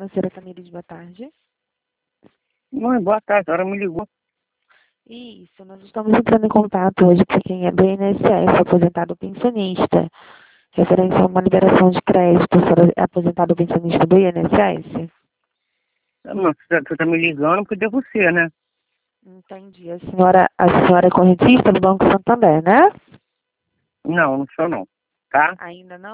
Financeira Tamires, boa tarde. Mãe, boa tarde, a senhora me ligou. Isso, nós estamos entrando em contato hoje para quem é do INSS, aposentado pensionista, referente a uma liberação de crédito. A senhora é aposentado pensionista do INSS? Não, você tá me ligando porque devo ser, né? Entendi. A senhora é correntista do Banco Santander, né? Não, não sou não, tá? Ainda não?